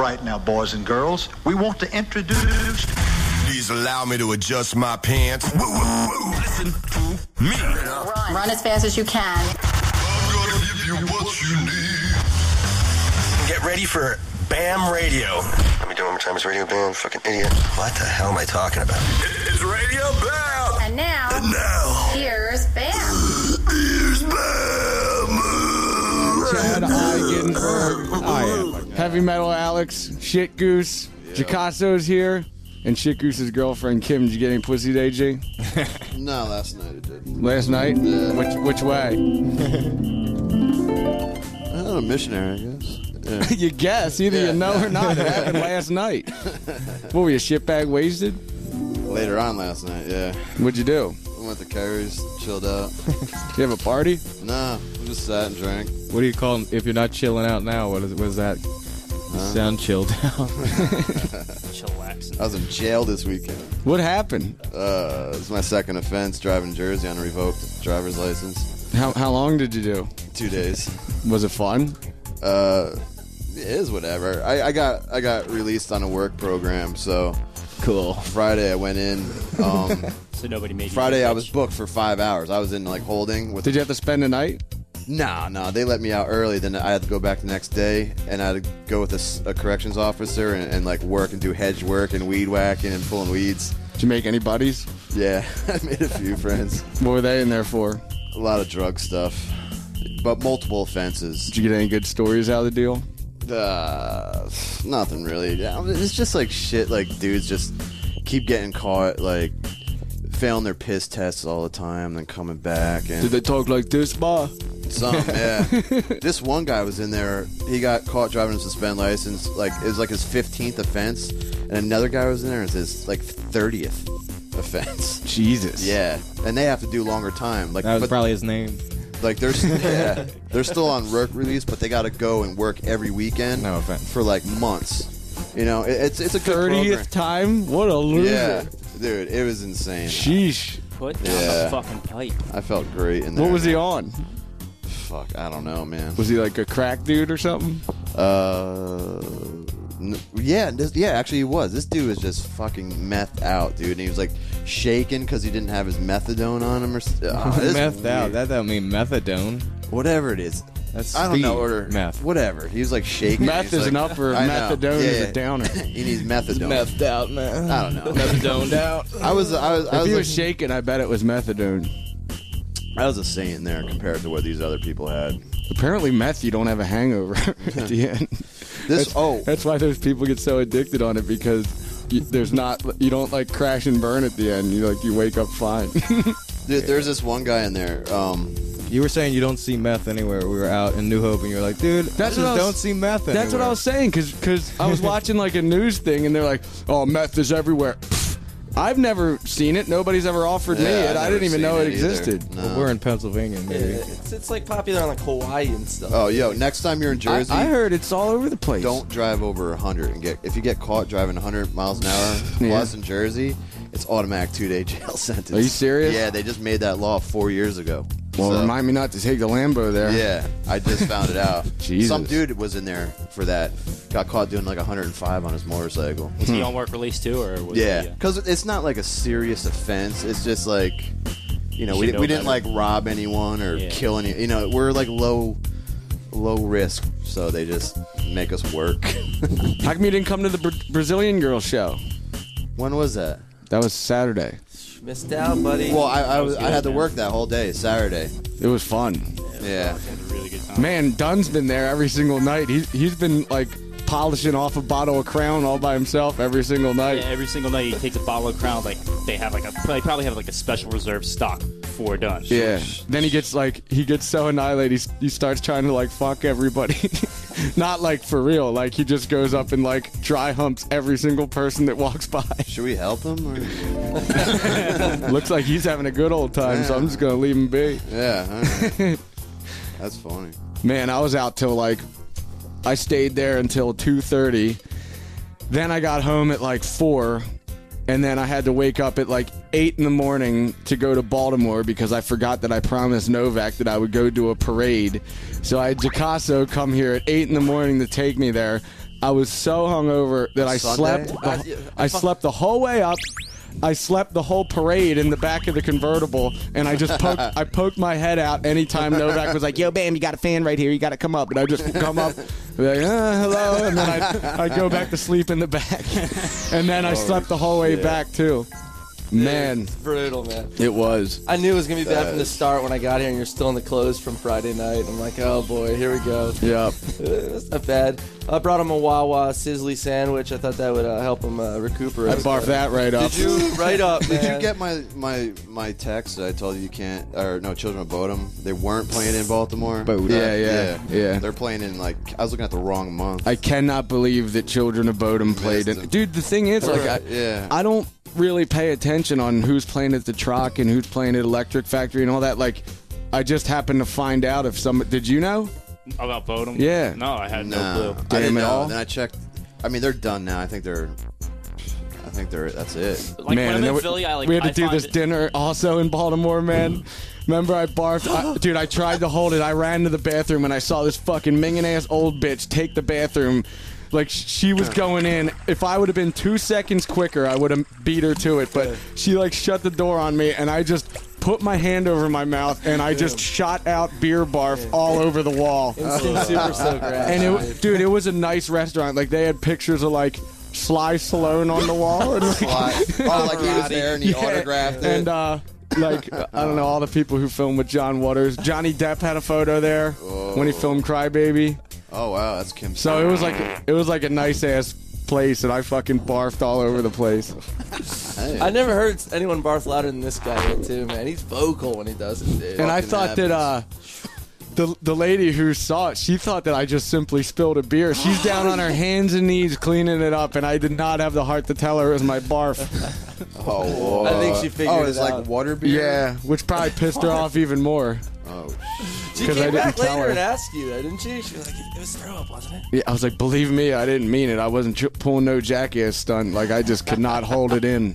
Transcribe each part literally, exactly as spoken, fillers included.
right now, boys and girls, we want to introduce... Please allow me to adjust my pants. Woo, woo, woo. Listen to me. Run. Run as fast as you can. I'm gonna give you what you need. Get ready for BAM Radio. Let me do it one more time. It's Radio BAM. Fucking idiot. What the hell am I talking about? It's Radio BAM. And now. And now. Here's BAM. Here's BAM. Chad Eigenberg. I am. Heavy Metal Alex. Shit Goose. Yeah. Jacasso's here. And Shit Goose's girlfriend, Kim. Did you get any pussy today, G? No, last night it did. Last night? Yeah. Which which way? I don't know, missionary, I guess. Yeah. You guess. Either Yeah. you know or not. It happened last night. What were you, shitbag wasted? Later on last night, yeah. What'd you do? We went to Carrie's, chilled out. You have a party? Nah, we just sat and drank. What do you call them if you're not chilling out now? What is what is that? You Huh? sound chilled out. I was in jail this weekend. What happened? Uh, it's my second offense, driving Jersey on a revoked driver's license. How how long did you do? Two days. Was it fun? Uh, it is whatever. I, I got I got released on a work program, so Cool. Friday I went in. Um, So nobody made you Friday a I bitch. was booked for five hours. I was in like holding with. Did you have to spend the night? No, no, they let me out early. Then I had to go back the next day, and I had to go with a, s- a corrections officer and, and like work and do hedge work and weed whacking and pulling weeds. Did you make any buddies? Yeah, I made a few friends. What were they in there for? A lot of drug stuff, but multiple offenses. Did you get any good stories out of the deal? Uh, nothing really. Yeah, it's just like shit. Like dudes just keep getting caught, like failing their piss tests all the time, then coming back and. Did they talk like this, Ma? Some, yeah. This one guy was in there. He got caught driving a suspended license. Like it was like his fifteenth offense, and another guy was in there and it's his like thirtieth offense. Jesus. Yeah, and they have to do longer time. Like That was but, probably his name. like they're yeah, they're still on work release, but they got to go and work every weekend. No offense. For like months. You know, it, it's it's a good thirtieth program. time? What a loser. Yeah, dude, it was insane. Sheesh. Put down Yeah. the fucking pipe. I felt great in there. What was he on? Fuck, I don't know, man. Was he like a crack dude or something? Uh, n- yeah, this, yeah. Actually, he was. This dude was just fucking methed out, dude. And he was like shaking because he didn't have his methadone on him or s- uh, this is Methed out. weird. That don't mean methadone. Whatever it is. That's I don't speed. know. Or Meth. Whatever. He was like shaking. Meth He's is like, an upper, I know. methadone Yeah, is yeah. a downer. He needs methadone. Methed out, man. I don't know. Methadoned out. I was. I was. I If was, he like, was shaking, I bet it was methadone. I was a saint there compared to what these other people had. Apparently meth, you don't have a hangover at the end. This. That's, oh. that's why those people get so addicted on it, because you, there's not, you don't like crash and burn at the end. You like, you wake up fine. Dude, there's this one guy in there. Um, You were saying you don't see meth anywhere. We were out in New Hope, and you were like, dude, That's I what I just was- don't see meth anywhere. That's what I was saying, because I was watching like a news thing, and they're like, "Oh, meth is everywhere." Pfft, I've never seen it. Nobody's ever offered me Yeah, it. I've I didn't never even know seen it it either. existed. No. Well, we're in Pennsylvania, maybe. It's, it's like popular on like Hawaii and stuff. oh, yo, next time you're in I, Jersey, I heard it's all over the place. don't drive over one hundred and get if you get caught driving one hundred miles an hour Yeah. plus in Jersey, it's automatic two-day jail sentence. Are you serious? Yeah, they just made that law four years ago. Well, So, remind me not to take the Lambo there. yeah, I just found it out. Jesus. Some dude was in there for that. Got caught doing like one hundred five on his motorcycle. Was he on work release too, or was Yeah, He, uh, because it's not like a serious offense. It's just like, you know, You we, should know we didn't better. like rob anyone or Yeah. kill any. You know, we're like low, low risk, so they just make us work. How come you didn't come to the Bra- Brazilian girl show? When was that? That was Saturday. Missed out, buddy. Well, I I, was, was I had good, to man. work that whole day, Saturday. It was fun. Yeah. had a really good time. Man, Dunn's been there every single night. He, he's been like polishing off a bottle of Crown all by himself every single night. Yeah, every single night he takes a bottle of Crown. Like they have like a they probably have like a special reserve stock for Dunn. Yeah. Then he gets like he gets so annihilated. He, he starts trying to like fuck everybody. Not like for real. Like he just goes up and like dry humps every single person that walks by. Should we help him? Or? Looks like he's having a good old time, so I'm just gonna leave him be. Yeah. all right. That's funny. Man, I was out till like I stayed there until two thirty. Then I got home at like four. And then I had to wake up at like eight in the morning to go to Baltimore because I forgot that I promised Novak that I would go to a parade. So I had Jacasso come here at eight in the morning to take me there. I was so hungover that I Sunday? slept. I- The, I I fu- slept the whole way up. I slept the whole parade in the back of the convertible, and I just poked. I poked my head out anytime Novak was like, "Yo, Bam, you got a fan right here. You got to come up." And I just come up, be like, ah, "Hello," and then I I go back to sleep in the back, and then I slept the whole way back too. Man, It's brutal, man. it was. I knew it was gonna be bad That from the is- start when I got here, and you're still in the clothes from Friday night. I'm like, oh boy, here we go. Yep. It's not bad. I brought him a Wawa sizzly sandwich. I thought that would uh, help him uh, recuperate. I barfed that right up. Did you Right up, man. Did you get my my my text that I told you you can't? Or no, Children of Bodom. They weren't playing in Baltimore. Bodom. Yeah, yeah, yeah. They're playing in like I was looking at the wrong month. I cannot believe that Children of Bodom played Missed it. them. Dude, the thing is, like, I, Yeah. I don't really pay attention on who's playing at the Troc and who's playing at Electric Factory and all that. Like, I just happened to find out if some. Did you know? About Bodom? Yeah. No, I had no, no clue. I Damn didn't it know. all. Then I checked. I mean, they're done now. I think they're. I think they're. That's it. Like man, when I'm and in then Philly, I like we had to I do find this it- dinner also in Baltimore, man. Remember, I barfed, I, dude. I tried to hold it. I ran to the bathroom and I saw this fucking minging ass old bitch take the bathroom. Like sh- she was going in. If I would have been two seconds quicker, I would have beat her to it. But she like shut the door on me, and I just put my hand over my mouth and I just shot out beer barf all over the wall. Instant super soak rash. And it, dude, it was a nice restaurant. Like they had pictures of like Sly Stallone on the wall, and like, oh, like he was there and he yeah, autographed it. and uh, like I don't know, all the people who filmed with John Waters. Johnny Depp had a photo there when he filmed Cry Baby. oh wow, that's Kim. So it was like it was like a nice ass place, and I fucking barfed all over the place. Hey. I never heard anyone barf louder than this guy did, too, man. He's vocal when he does it, dude. And I Fucking thought that uh, the the lady who saw it, she thought that I just simply spilled a beer. She's down on her hands and knees cleaning it up, and I did not have the heart to tell her it was my barf. Oh, whoa. I think she figured Oh, it it's out. like water beer. Yeah, which probably pissed her off even more. Oh, She 'cause I came didn't back tell later her. and asked you, didn't she? She was like, it was throw up, wasn't it? Yeah, I was like, believe me, I didn't mean it. I wasn't ch- pulling no jackass stunt. Like I just could not hold it in.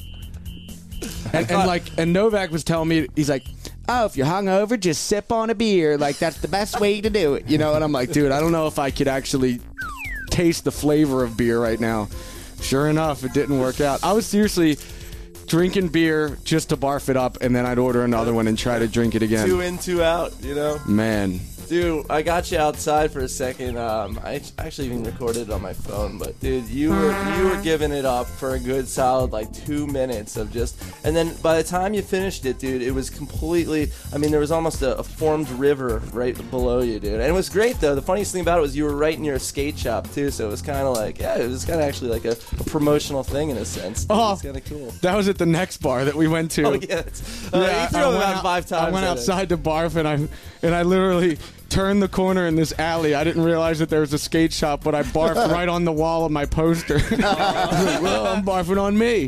And, and like, and Novak was telling me, he's like, oh, if you're hungover, just sip on a beer. Like that's the best way to do it, you know. And I'm like, dude, I don't know if I could actually taste the flavor of beer right now. Sure enough, it didn't work out. I was seriously drinking beer just to barf it up, and then I'd order another one and try to drink it again. Two in, two out, you know? Man, Dude, I got you outside for a second. Um, I act- actually even recorded it on my phone, but dude, you were you were giving it up for a good solid like two minutes of just, and then by the time you finished it, dude, it was completely. I mean, there was almost a, a formed river right below you, dude, and it was great though. The funniest thing about it was you were right near a skate shop too, so it was kind of like, yeah, it was kind of actually like a, a promotional thing in a sense. Dude. Oh. It's kind of cool. that was at the next bar that we went to. Oh yeah, it's, uh, Yeah, you threw I it went about out- five times. I went I think. outside to barf, and I and I literally turned the corner in this alley. I didn't realize that there was a skate shop, but I barfed right on the wall of my poster. I was like, well, I'm barfing on me.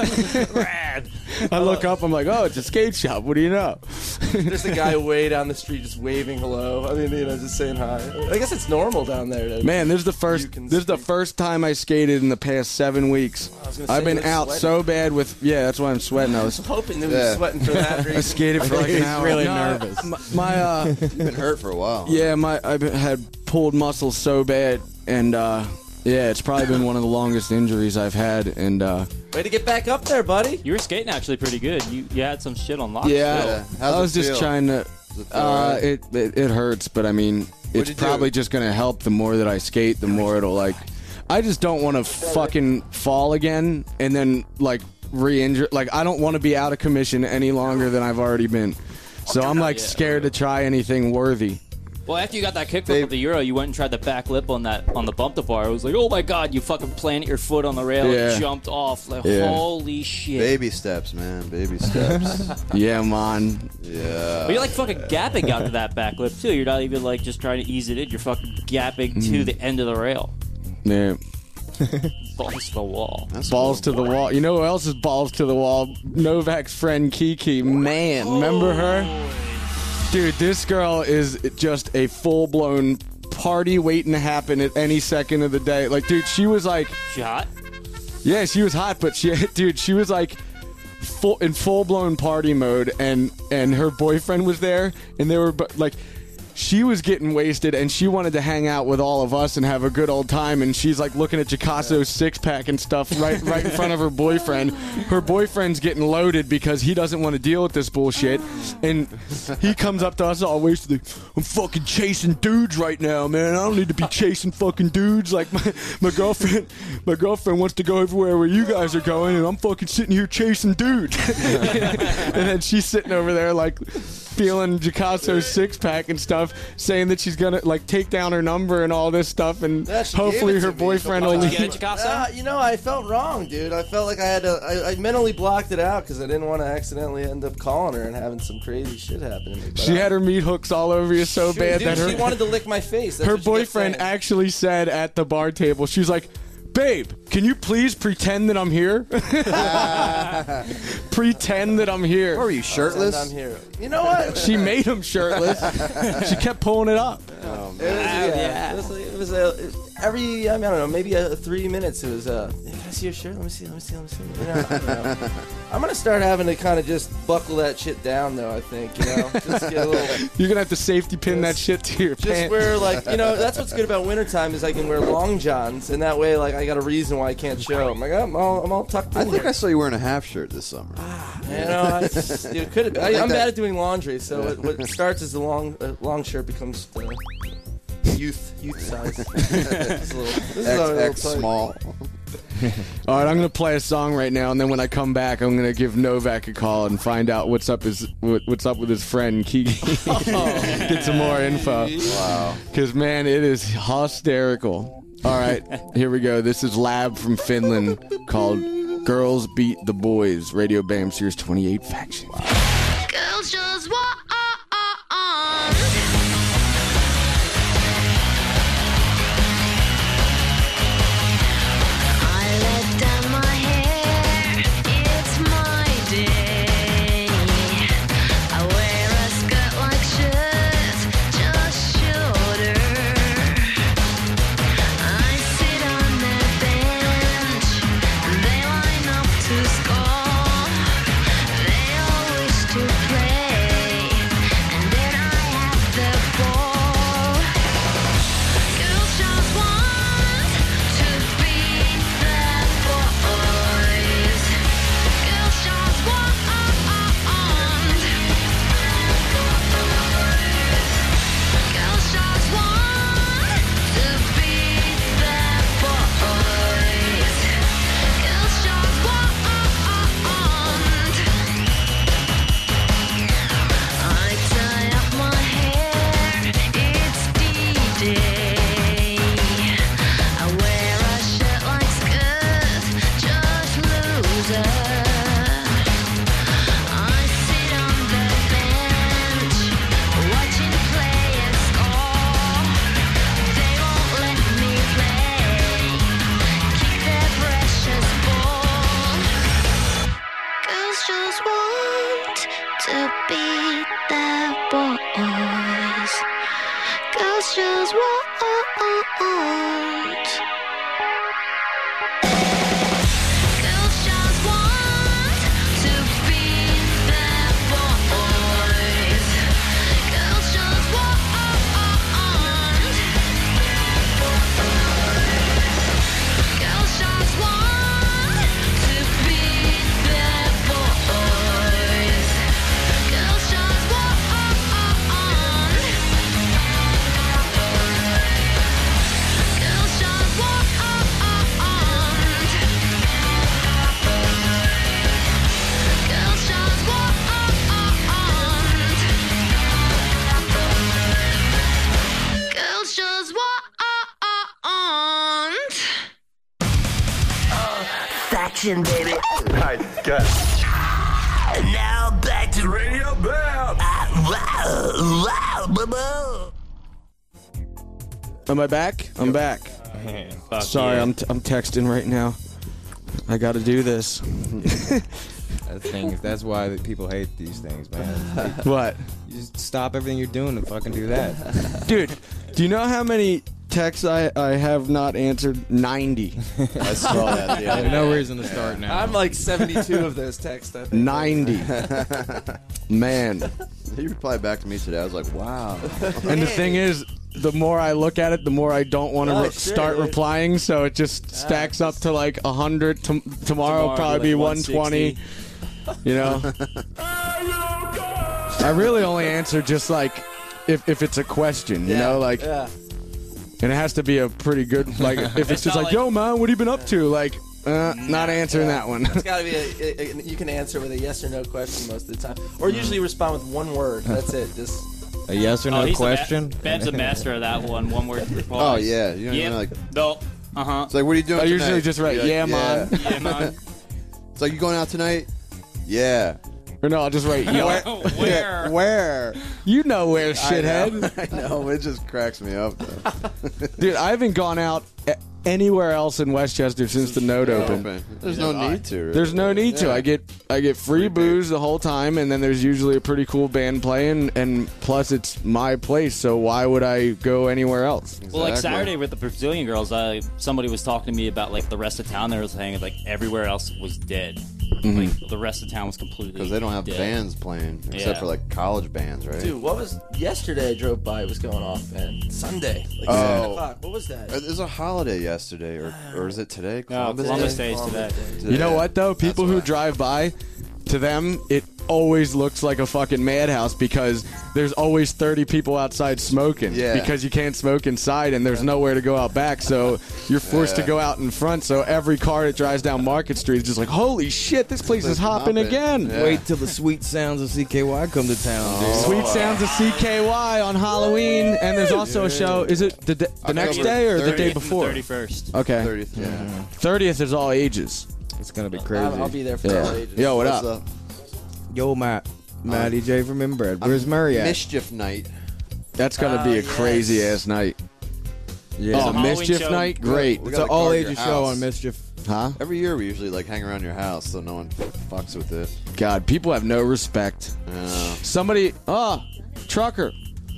Rad. I look up, I'm like, oh, it's a skate shop. What do you know? There's a guy way down the street just waving hello. I mean, you know, just saying hi. I guess it's normal down there. To, Man, this is the You first. can This is the speak. first time I skated in the past seven weeks. was gonna I've say, been you look out sweaty. so bad with. Yeah, that's why I'm sweating. I was. I'm hoping that Yeah. we're sweating for that I reason. skated for like an hour. really No, nervous. My, my uh, You've been hurt for a while. yeah, my I had pulled muscles so bad, and uh, yeah, it's probably been one of the longest injuries I've had, and uh, Way to get back up there, buddy. You were skating actually pretty good. You you had some shit on lock. yeah, Yeah. How's I it was just feel? trying to. Does it feel Uh, alright? it, it it hurts, but I mean, it's you do? probably just gonna help. The more that I skate, the more it'll like. I just don't want to fucking fall again and then like re-injure. Like I don't want to be out of commission any longer than I've already been. So I'm like Yeah. scared to try anything worthy. Well, after you got that kickflip They- at the Euro, you went and tried the back lip on that on the bump to bar. It was like, oh my god, you fucking planted your foot on the rail Yeah. and jumped off. Like, Yeah. holy shit. Baby steps, man. Baby steps. Yeah, man. yeah. But you're like fucking gapping out to that back lip too. You're not even like just trying to ease it in. You're fucking gapping to the end of the rail. Yeah. Balls to the wall. That's Balls cool. to the wall. You know who else is balls to the wall? Novak's friend Kiki. Man, remember her? Dude, this girl is just a full-blown party waiting to happen at any second of the day. Like, dude, she was like, She hot? yeah, she was hot, but she, dude, she was like full in full-blown party mode, and and her boyfriend was there, and they were bu- like, she was getting wasted and she wanted to hang out with all of us and have a good old time, and she's like looking at Jacasso's six pack and stuff right right in front of her boyfriend. Her boyfriend's getting loaded because he doesn't want to deal with this bullshit, and he comes up to us all wasted. I'm fucking chasing dudes right now, man. I don't need to be chasing fucking dudes. Like my, my girlfriend my girlfriend wants to go everywhere where you guys are going, and I'm fucking sitting here chasing dudes. And then she's sitting over there like feeling Jacasso's six pack and stuff, saying that she's gonna like take down her number and all this stuff, and Yeah, she hopefully gave it her to me. boyfriend Did will you get leave. it, Jacassa? Uh, you know, I felt wrong, dude. I felt like I had to. I, I mentally blocked it out because I didn't want to accidentally end up calling her and having some crazy shit happen to me. But She I- had her meat hooks all over you so Shoot, bad dude, that her she wanted to lick my face. That's her what she kept boyfriend saying. actually said at the bar table, she's like, babe, can you please pretend that I'm here? Pretend that I'm here. What were you, shirtless? And I'm here. You know what? She made him shirtless. She kept pulling it up. It was, yeah, It was, it was a, it- every, I, mean, I don't know, maybe a, three minutes it was, uh, can I see your shirt? Let me see, let me see, let me see. You know, I don't know. I'm going to start having to kind of just buckle that shit down, though, I think, you know? Just get a little, You're going to have to safety pin that shit to your just pants. wear, like, you know, that's what's good about wintertime is I can wear long johns, and that way, like, I got a reason why I can't show. I'm like, I'm all, I'm all tucked in I think here. I saw you wearing a half shirt this summer. You know, I, it could have been. I, I'm bad at doing laundry, so what, what starts as a long, uh, long shirt becomes the youth, youth size. This is a little- this is a little X X tight. small. All right, I'm gonna play a song right now, and then when I come back, I'm gonna give Novak a call and find out what's up his what, what's up with his friend Keegan. Get some more info. Wow. Because man, it is hysterical. All right, here we go. This is Lab from Finland called "Girls Beat the Boys." Radio Bam Series twenty-eight Faction. Girls just want I let down my hair, it's my day. I wear a skirt-like shirt, just shorter. I sit on the bench, and they line up to score. They all wish to play, and then I have the ball. Girls just want to beat the boys. Girls just want Girls just want to beat the boys. Girls just want I tie up my hair, it's D-Day. I wear a shirt like skirt, just loser. I sit on the bench, watching players score. They won't let me play, keep their precious ball. Girls just want to beat the boys. Girls just want. Girls just want to beat the boys. Girls just want. Girls just want to beat the boys. Girls just want. Girls just want. Girls just want. Girls just want. Faction, baby. Alright, good. And now back to Radio Bam. Wow, wow, boo-boo. Am I back? I'm back. Man, fuck Sorry, yeah. I'm t- I'm texting right now. I got to do this. That's things. That's why that people hate these things, man. What? You just stop everything you're doing and fucking do that. Dude, do you know how many texts I, I have not answered ninety. I saw that. The other There's no day. reason to start now. I'm like seventy-two of those texts. I think. ninety. Man. He replied back to me today. I was like, wow. And the thing is, the more I look at it, the more I don't want to Oh, re- sure, start dude. replying. So it just stacks up to like one hundred. T- tomorrow, Tomorrow probably be be like one twenty. You know? I really only answer just like if, if it's a question, you Yeah, know? Like, yeah. and it has to be a pretty good, like, if it's, It's just not like, like- yo, man, what have you been up to? Like, uh, not answering that one. It's got to be a, a, a. You can answer with a yes or no question most of the time, or usually respond with one word. That's it. Just A yes or Oh, no he's question? A ma- Ben's a master of that one. One word replies. Oh, yeah. You don't Yep. even like. No. Uh huh. It's like, what are you doing I tonight? usually just write, You're like, yeah, man. Yeah, man. It's like, you going out tonight? Yeah. Or no, I'll just write, yo. Where? Where? You know where, I shithead. know, I know. It just cracks me up, though. Dude, I haven't gone out a- anywhere else in Westchester since the Node opened. There's no need to. Really. There's no need to. I get I get free booze the whole time, and then there's usually a pretty cool band playing, and plus it's my place, so why would I go anywhere else? Well, like Exactly. Saturday with the Brazilian girls, uh, somebody was talking to me about like the rest of town. They were saying like everywhere else was dead. Like the rest of town was completely Because they don't have dead. bands playing, except Yeah. for like college bands, right? dude, what was yesterday? I drove by. It was going off, man. Sunday, like Oh. seven o'clock. What was that? Uh, There's a holiday yesterday, or or is it today? No, Columbus Day is today. You know what though? That's People who why. drive by, to them it always looks like a fucking madhouse because there's always thirty people outside smoking. Yeah. Because you can't smoke inside and there's nowhere to go out back, so you're forced to Yeah. go out in front. So every car that drives down Market Street is just like, holy shit, this place is place is hopping hopping. again. Yeah. Wait till the sweet sounds of C K Y come to town, dude. Sweet Sounds of C K Y on Halloween, and there's also a show. Is it the, the, the next October day or the day thirtieth. before? thirty-first. Okay, thirtieth. Yeah. thirtieth is all ages. It's gonna be crazy. I'll, I'll be there for Yeah. all ages. Yo, what What's up? up? Yo, Matt. Matty J from Inbred. Where's Murray at? Mischief night. That's gonna be Ah, a yes. crazy ass night. Yeah. Oh, Halloween Mischief show. Night, great. We It's gotta an all guard your ages show house. on Mischief. Huh? Every year we usually like hang around your house so no one fucks with it. God, people have no respect. Yeah. Somebody, oh, trucker.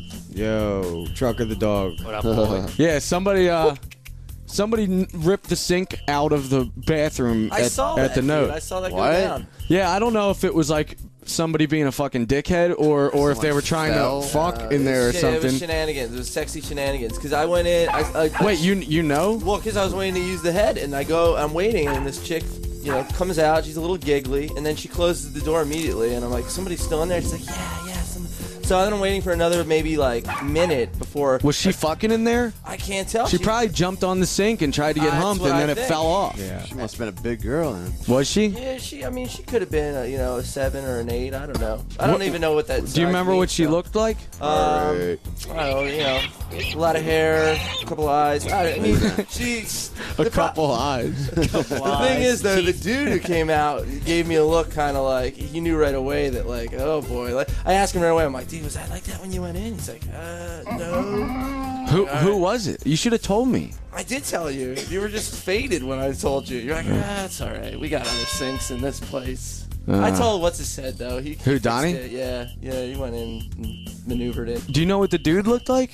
Yo, Trucker the dog. What up, boy? Yeah, somebody, uh, somebody n- ripped the sink out of the bathroom I at, saw at that. the dude. note. I saw that What? go down. Yeah, I don't know if it was like somebody being a fucking dickhead or or if they Someone were trying fell. to fuck Uh, in there or it was, shit- It was something. shenanigans. It was sexy shenanigans. Because I went in. I, I, Wait, you you know? Well, because I was waiting to use the head, and I go, I'm waiting, and this chick, you know, comes out. She's a little giggly, and then she closes the door immediately, and I'm like, somebody's still in there. She's like, yeah, yeah. Some... So then I'm waiting for another maybe like minute before. Was she fucking in there? I can't tell. She probably jumped on the sink and tried to get That's humped, what and I then it think. fell off. Yeah. She must have been a big girl then. Was she? Yeah, she. I mean, she could have been, a, you know, a seven or an eight. I don't know. I don't What- even know what that. Do you size remember what means, she so. looked like? Um, Alright. I don't know, you know, a lot of hair, a couple eyes. I, I mean, she. A the pro- couple eyes. The thing is, though, the dude who came out gave me a look, kind of like he knew right away that, like, oh boy. Like, I asked him right away. I'm like, dude, was that like that when you went in? He's like, uh, no. Who who was it? You should have told me. I did tell you. You were just faded when I told you. You're like, ah, it's all right. We got other sinks in this place. I Uh. told what's his head though. He, he Who, fixed Donnie? it. Yeah, yeah. He went in, and maneuvered it. Do you know what the dude looked like?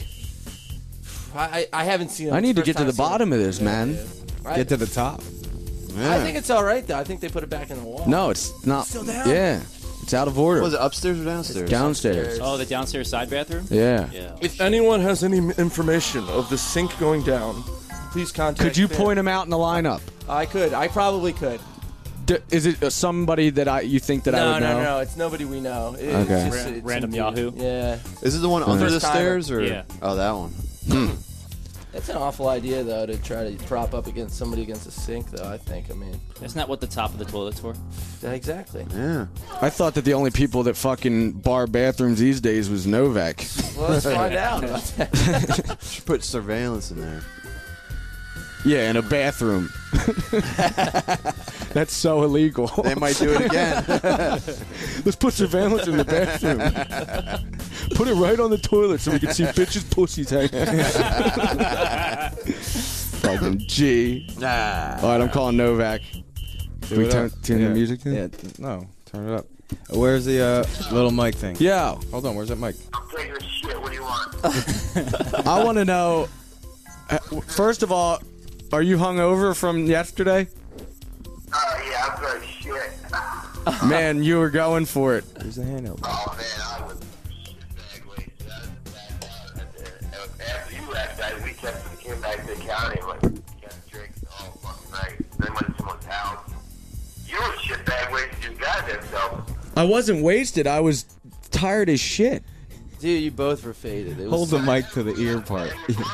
I, I, I haven't seen. Him. I need to First get to time the seeing bottom him. of this, Yeah, man. yeah. I, Get to the top. Yeah. I think it's all right though. I think they put it back in the wall. No, it's not. Still down? Yeah, it's out of order. Was it upstairs or downstairs? Downstairs. Oh, the downstairs side bathroom? Yeah. Yeah. If anyone has any information of the sink going down, please contact. Could you Finn. point him out in the lineup? I could. I probably could. D- is it uh, somebody that I you think that no, I would no, know? no. It's nobody we know. It's Okay. just- Ra- it's random some Yahoo? dude. Yeah. Is it the one under the First timer. stairs or? Yeah. Oh, that one. That's an awful idea, though, to try to prop up against somebody against a sink, though, I think. I mean, Isn't that what the top of the toilet's for? yeah, exactly. Yeah. I thought that the only people that fucking bar bathrooms these days was Novak. Well, let's find out about that. Should put surveillance in there. Yeah, in a bathroom. That's so illegal. They might do it again. Let's put surveillance in the bathroom. Put it right on the toilet so we can see bitches' pussies hanging. Fucking G. All right, I'm calling Novak. Do we it turn, up. turn yeah. the music down? Yeah, t- no, turn it up. Uh, Where's the uh, little mic thing? Yeah, Hold on, where's that mic? I want to know Uh, First of all, are you hungover from yesterday? Oh, yeah, I'm good as shit. Man, you were going for it. There's a hand up. Oh, man, I was shit bag wasted. I was back out. After you left, I, we kept, came back to the county and, like, kept drinking all fucking night. Then went to someone's house. You were shit bag wasted your goddamn self. I wasn't wasted. I was tired as shit. Dude, you both were faded. It was Hold the mic to the ear part.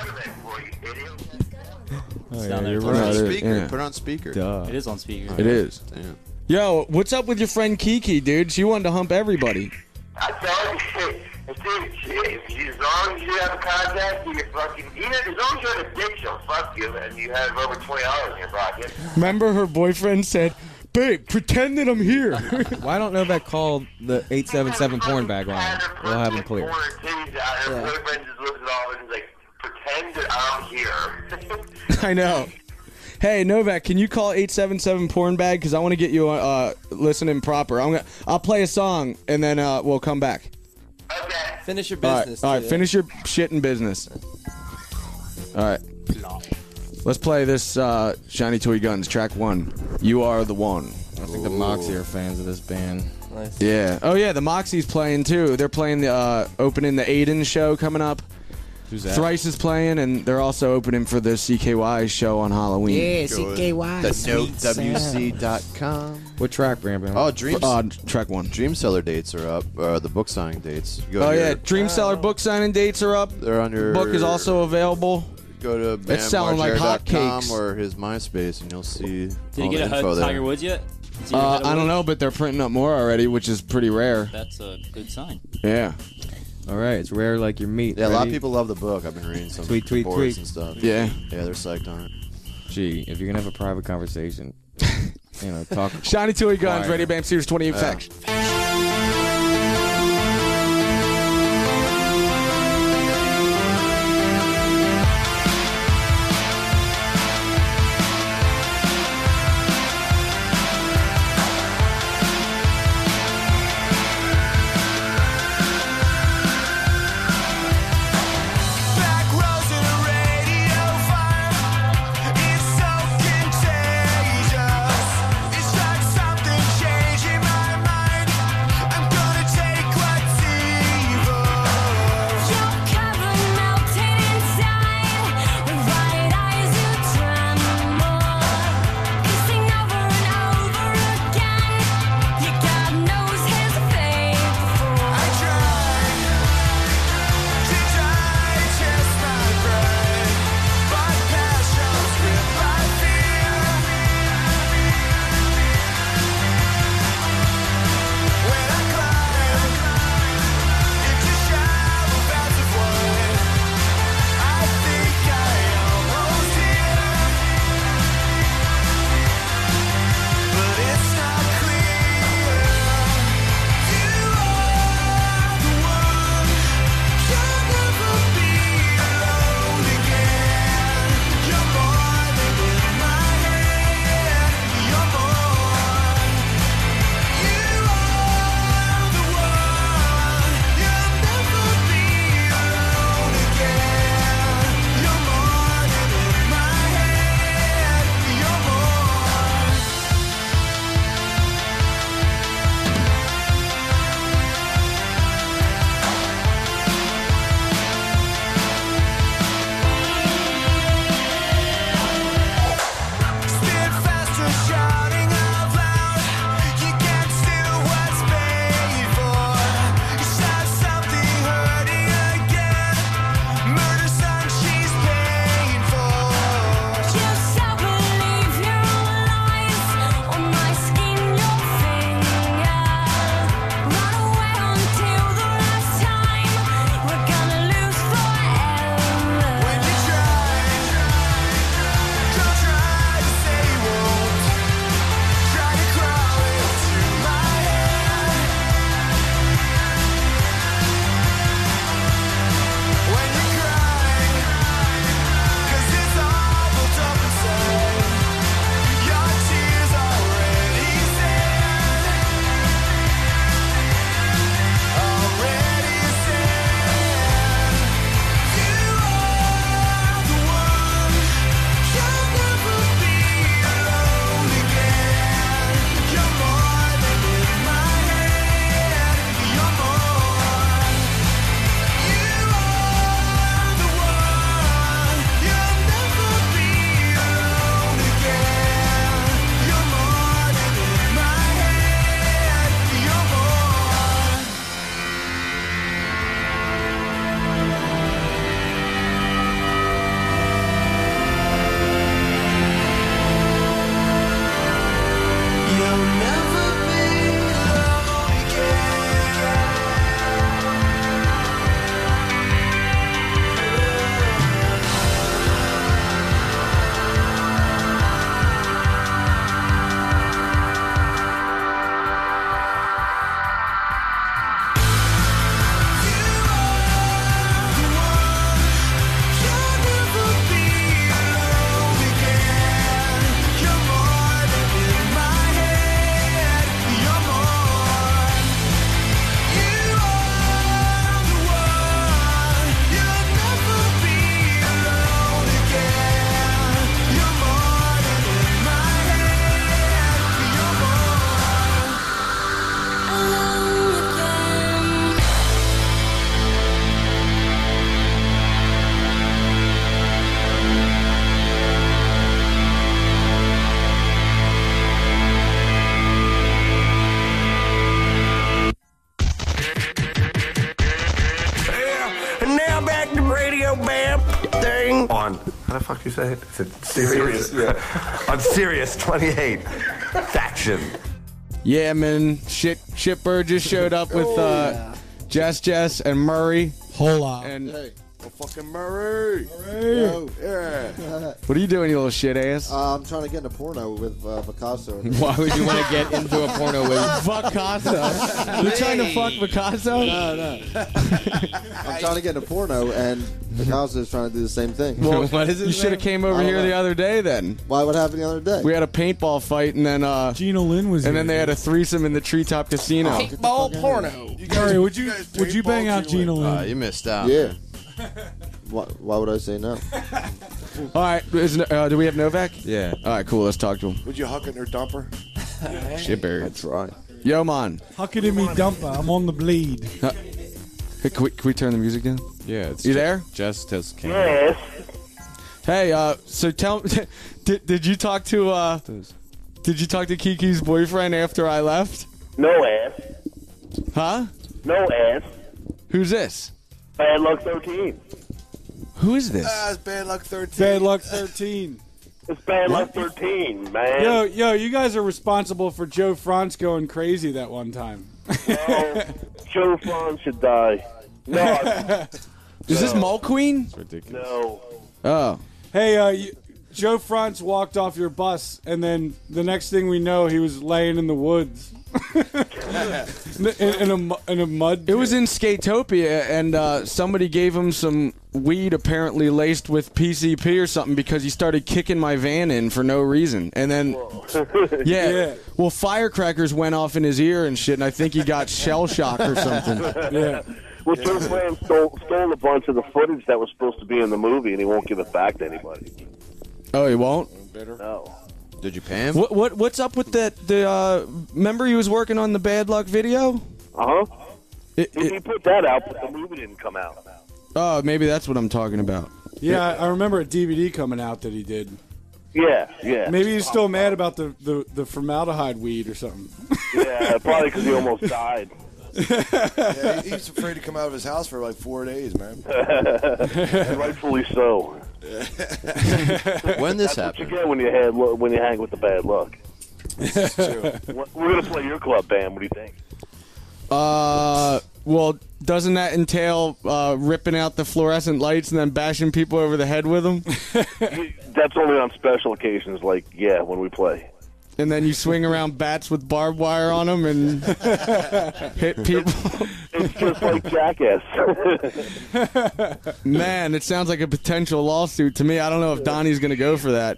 It's Oh, down yeah, there. you're Put it on right. No, it- speaker. yeah. Put it on speaker. Duh. It is on speaker. It is. Damn. Yo, what's up with your friend Kiki, dude? She wanted to hump everybody. I tell you, dude, if you, as long as you have a contact, you fucking, even as long as you have a dick, she'll fuck you, and you have over twenty dollars in your pocket. Remember her boyfriend said, babe, pretend that I'm here. Why don't Novak call the eight seven seven porn bag line? We'll have him clear. Her boyfriend just looks at all and is like, pretend that I'm here. I know. Hey, Novak, can you call eight seven seven porn bag? Because I want to get you uh, listening proper. I'm gonna, I'll play a song, and then uh, we'll come back. Okay. Finish your All right, business. all right, dude. finish your shit and business. All right. Let's play this uh, Shiny Toy Guns, track one. You Are the One. I think the Moxie are fans of this band. Nice. Yeah. Oh, yeah, the Moxie's playing, too. They're playing the, uh, opening the Aiden show coming up. Who's that? Thrice is playing, and they're also opening for the C K Y show on Halloween. C K Y. The note W C dot com. What track, Bam Bam? Oh, Dreams. Uh, track one. Dream Seller dates are up. Uh, the book signing dates. You go Oh, to yeah, your- Dream Seller book signing dates are up. They're on your Book is also available. Go to It's selling like bam margera dot com hotcakes. or his MySpace, and you'll see Did all you get the a info hug there. Tiger Woods yet? Did you get a Uh, hug I don't Woods? know, but they're printing up more already, which is pretty rare. That's a good sign. Yeah. All right, it's rare like your meat. Yeah, a lot of Ready? people love the book. I've been reading some Tweet, tweet, boards tweet. and stuff. Yeah. Yeah, they're psyched on it. Gee, if you're gonna have a private conversation, you know, talk. Shiny Toy Guns, Fire. Radio Bam Series twenty-eight Yeah. Facts. Black rose in a radio fire. It's so contagious. It's like something changing my mind. you say? Is it Sirius? On Sirius twenty-eight. Faction. Yeah, man. Shit, Shitbird just showed up with uh, Jess, Jess, and Murray. Hola. And Hey, oh, fucking Murray. Murray. Yo, yeah. what are you doing, you little shit ass? Uh, I'm trying to get into porno with uh, Picasso. Why would you want to get into a porno with Picasso? You trying to fuck Picasso? No, no. I'm trying to get into porno, and Picasso is trying to do the same thing. Well, What is his you should have name? came over I don't here know. the other day then. Why? What happened the other day? We had a paintball fight, and then uh, Gina Lynn was and here. then they had a threesome in the Treetop Casino. Paintball porno. Murray, would you would you bang out Gina Lynn? Uh, you missed out. Yeah. why, why would I say no? All right, is, uh, do we have Novak? Yeah. All right, cool. Let's talk to him. Would you huck it in her dumper? Shitbird. That's right. Yo, man. Huck it in me dumper. I'm on the bleed. Uh, hey, can, we, can we turn the music down? Yeah. It's You ju- there? Just has came. Yes. Hey, uh, so tell did did you talk to uh, did you talk to Kiki's boyfriend after I left? No ass. Huh? No ass. Who's this? Bad luck thirteen. Who is this? Ah, it's bad luck thirteen. Bad luck thirteen. It's bad luck thirteen, man. Yo, yo, you guys are responsible for Joe Franz going crazy that one time. No, Joe Franz should die. No, Is this Mole Queen? It's ridiculous. no. Oh. Hey, uh, you, Joe Franz walked off your bus, and then the next thing we know, he was laying in the woods. in, in a, mu- in a mud. It was in Skatopia, and uh, somebody gave him some weed apparently laced with P C P or something because he started kicking my van in for no reason. And then, yeah, Yeah. well, firecrackers went off in his ear and shit, and I think he got shell shock or something. Yeah. Well, Joe Franz stole, stole a bunch of the footage that was supposed to be in the movie, and he won't give it back to anybody. Oh, he won't? No. Did you pay him? What what what's up with that? The uh, remember he was working on the Bad Luck video? Uh huh. It, He, he it, put that out, but the movie didn't come out. oh, maybe that's what I'm talking about. Yeah, I I remember a D V D coming out that he did. Yeah, yeah. Maybe he's still mad about the, the, the formaldehyde weed or something. Yeah, probably because he almost died. Yeah, he- he's afraid to come out of his house for like four days, man. And rightfully so. When this That's what you happened? get when you had when you hang with the bad luck. It's true. We're gonna play your club band. What do you think? Uh, well, doesn't that entail uh, ripping out the fluorescent lights and then bashing people over the head with them? You- That's only on special occasions, like yeah, when we play. And then you swing around bats with barbed wire on them and hit people. It's just like Jackass. Man, it sounds like a potential lawsuit to me. I don't know if Donnie's going to go for that.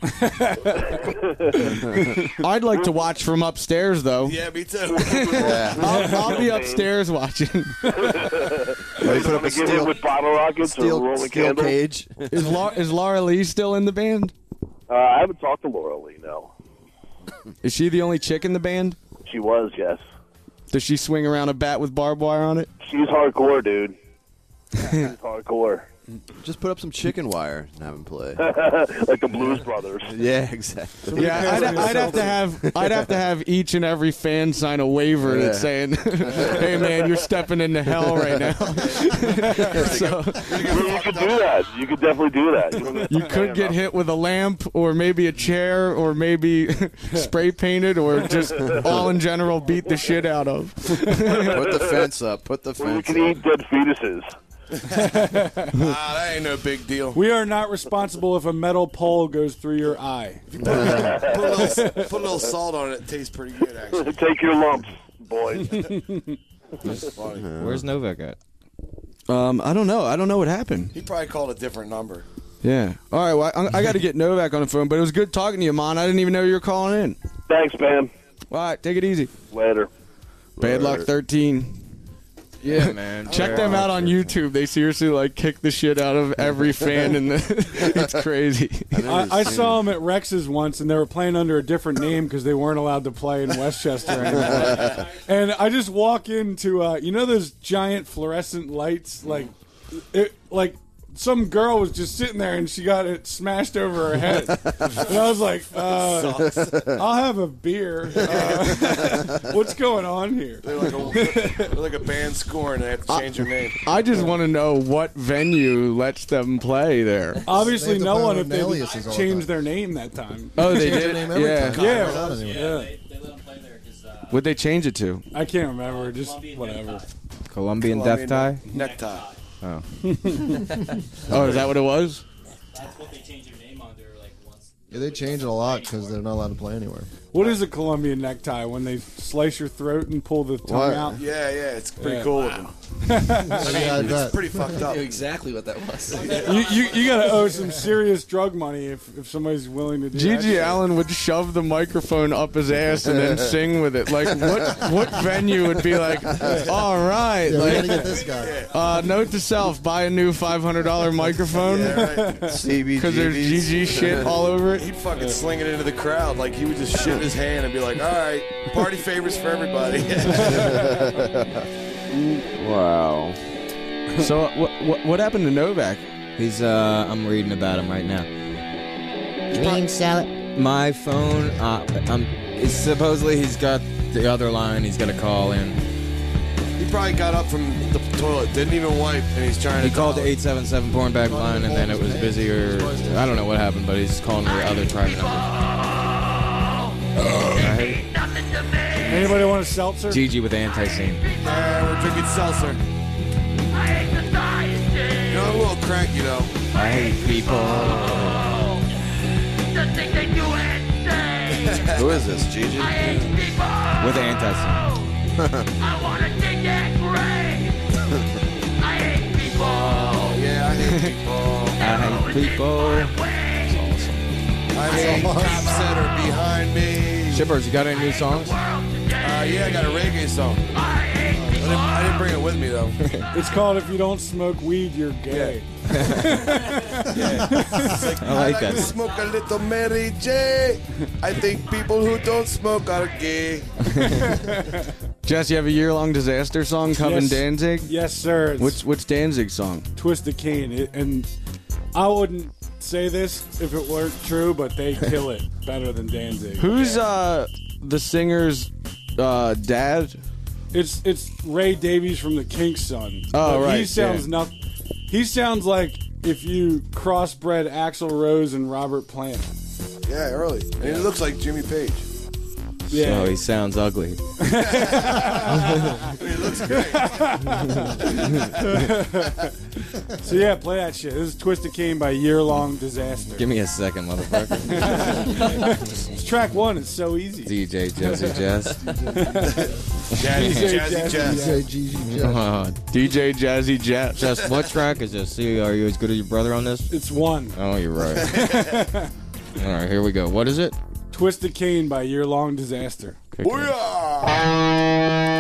I'd like to watch from upstairs, though. Yeah, me too. Yeah. I'll, I'll be upstairs watching. Well, he put up a Get hit steel, with bottle rockets or steel, rolling steel candles. cage. Is, La- is Laura Lee still in the band? Uh, I haven't talked to Laura Lee. No, Is she the only chick in the band? she was. Yes, Does she swing around a bat with barbed wire on it? she's hardcore, dude. She's hardcore, Just put up some chicken wire and have him play. like the Blues Brothers. Yeah, exactly. Yeah, I'd, I'd have to have I'd have to have each and every fan sign a waiver Yeah. that's saying, "Hey man, you're stepping into hell right now." So You could do that. You could definitely do that. You, don't have to you pay could get enough. hit with a lamp, or maybe a chair, or maybe spray painted, or just all in general beat the shit out of. Put the fence up. Put the Or you fence can up. eat dead fetuses. Ah, that ain't no big deal. We are not responsible if a metal pole goes through your eye. Put a, little, put a little salt on it. It tastes pretty good, actually. Take your lumps, boys. That's funny. Where's Novak at? Um, I don't know. I don't know what happened. He probably called a different number. Yeah. All right. Well, I, I got to get Novak on the phone, but it was good talking to you, man. I didn't even know you were calling in. Thanks, man. All right. Take it easy. Later. Bad Luck thirteen. Yeah, man. Check them out on YouTube. They seriously like kick the shit out of every fan, and it's crazy. I, I saw them at Rex's once, and they were playing under a different name because they weren't allowed to play in Westchester anymore. And I just walk into, uh, you know, those giant fluorescent lights, like, it, like some girl was just sitting there and she got it smashed over her head. And I was like, uh, I'll have a beer. Uh, what's going on here? They're like a, they're like a band score and they have to change their name. I just want to know what venue lets them play there. Obviously, They have to no play one with if they aliases all the changed time. their name that time. Oh, they Change did? their name every Yeah. time. Yeah. Right out anyway. Yeah. They, they let them play there because uh, What'd they change it to? I can't remember. Just whatever. Colombian, Colombian death tie. Necktie. Oh. Oh, is that what it was? that's what they changed their name under like once. Yeah, they change it a lot because they're not allowed to play anywhere. What is a Colombian necktie? When they slice your throat and pull the tongue What? out? Yeah, yeah, it's pretty Yeah. cool looking. Yeah, I It's bet. pretty fucked up. I knew exactly what that was. You, you, you gotta owe some serious drug money if, if somebody's willing to do that. Gigi shit. Allen would shove the microphone up his ass and then sing with it. Like, what what venue would be like, all right, Yeah, we like, gotta get this guy. uh, note to self, buy a new five hundred dollars microphone Yeah, right. C B G because there's Bs. Gigi shit all over it. He'd fucking sling it into the crowd. Like, he would just shit in his hand and be like, all right, party favors for everybody. Wow. So, what, what what happened to Novak? He's uh, I'm reading about him right now. Dream salad. My phone, uh, um, it's supposedly he's got the other line. He's got to call in. He probably got up from the toilet, didn't even wipe, and he's trying He to called the call. eight seven seven porn bag line, and then it was busy, or I don't know what happened, but he's calling the other private number. Anybody want a seltzer? Gigi with anti-scene. Yeah, we're drinking seltzer. You know, I'm a little cranky, though. I hate people. Who is this, Gigi? With anti-scene. Oh, yeah, I hate people. I hate people. I hate cops that are behind me. Shippers, you got any new songs? Uh, yeah, I got a reggae song. I didn't, I didn't bring it with me, though. It's called If You Don't Smoke Weed, You're Gay. Yeah. It's like, I like to that. smoke a little Mary J. I think people who don't smoke are gay. Jess, you have a year-long disaster song, Coven Yes. Danzig? Yes, sir. It's What's what's Danzig's song? Twist the Cane. It, and I wouldn't say this if it weren't true, but they kill it better than Danzig. Who's uh the singer's uh, dad? It's it's Ray Davies from the Kinks' son. Oh, But He right, sounds yeah. noth- He sounds like if you crossbred Axl Rose and Robert Plant. Yeah, early. And he looks like Jimmy Page. Yeah. Oh, he sounds ugly. He looks great. So yeah, play that shit. This is Twisted Cane by Year Long Disaster. Give me a second, motherfucker. It's track one. It's so easy. D J Jazzy Jazz. Jazzy, D J jazzy, Jazzy jazz. Say Gigi Jet. Uh, D J Jazzy Jazz. Jess, what track is this? See, are you as good as your brother on this? It's one. Oh, you're right. All right, here we go. What is it? Twisted Cane by Year Long Disaster. Booyah!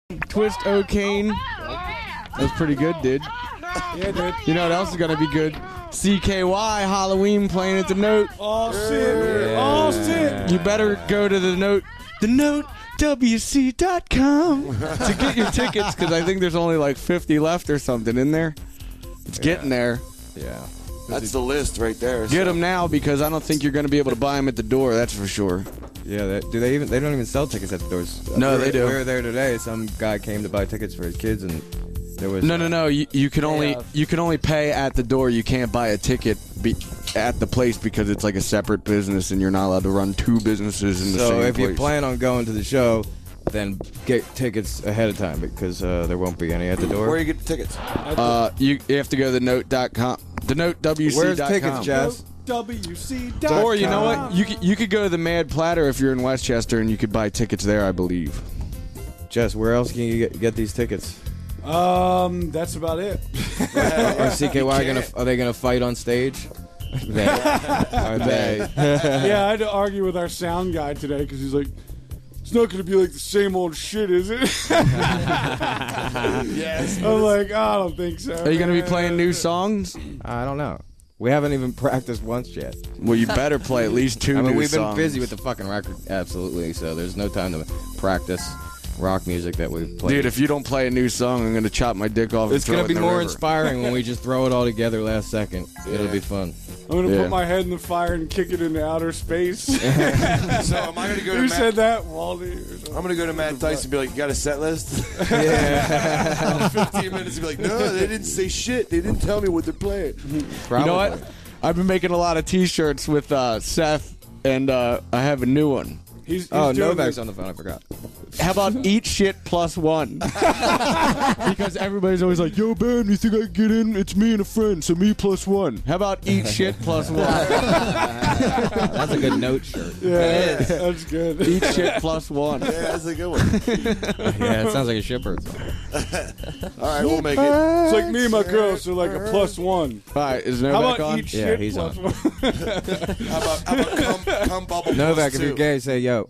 Twist O'Kane. That's pretty good, dude. Yeah, dude. You know what else is gonna be good? C K Y Halloween playing at the Note. Oh shit! Yeah. Oh shit! You better go to the Note, the Note W C dot com to get your tickets because I think there's only like fifty left or something in there. It's getting there. Yeah. That's the list right there. Get them now because I don't think you're going to be able to buy them at the door. That's for sure. Yeah, they, do they even? They don't even sell tickets at the doors. No, We were- they do. We were there today. Some guy came to buy tickets for his kids, and there was No, no, no. You, you can only Yeah. you can only pay at the door. You can't buy a ticket be, at the place because it's like a separate business, and you're not allowed to run two businesses in the So same if place. you plan on going to the show, then get tickets ahead of time because uh, there won't be any at the door. Where you get the tickets? Uh, you, you have to go to the note dot com. The note W C dot com. Where's tickets, Jazz? W C dot com. Or you know what? You could, you could go to the Mad Platter if you're in Westchester, and you could buy tickets there, I believe. Jess, where else can you get, get these tickets? Um, that's about it. Are C K Y gonna? Are they gonna fight on stage? They. Are they? Yeah, I had to argue with our sound guy today because he's like, "It's not going to be like the same old shit, is it?" Yes. I'm like, oh, I don't think so. Are you going to be playing new songs? I don't know. We haven't even practiced once yet. Well, you better play at least two I mean, new we've songs. been busy with the fucking record, absolutely. So there's no time to practice rock music that we've played. Dude, if you don't play a new song, I'm going to chop my dick off. It's and throw gonna it be in the more river. inspiring when we just throw it all together last second. It'll be fun. I'm going to Yeah. put my head in the fire and kick it into outer space. So am I going to go to Who Matt? said that? Waldy? or something? I'm going to go to Matt Tyson and be like, you got a set list? Yeah. fifteen minutes and be like, no, they didn't say shit. They didn't tell me what they're playing. You know what? I've been making a lot of T-shirts with uh, Seth, and uh, I have a new one. He's, he's Oh, doing Novak's the- on the phone. I forgot. How about eat shit plus one? Because everybody's always like, yo, man, you think I can get in? It's me and a friend, so me plus one. How about eat shit plus one? That's a good note shirt. Yeah, that's good. Eat shit plus one. Yeah, that's a good one. Yeah, it sounds like a shipper song. All right, we'll make it. It's like me and my girl, so like a plus one. All right, is How Novak about on? eat Yeah, shit he's plus on. one? How about, how about cum, cum bubble Novak, plus if two? you're gay, say yo.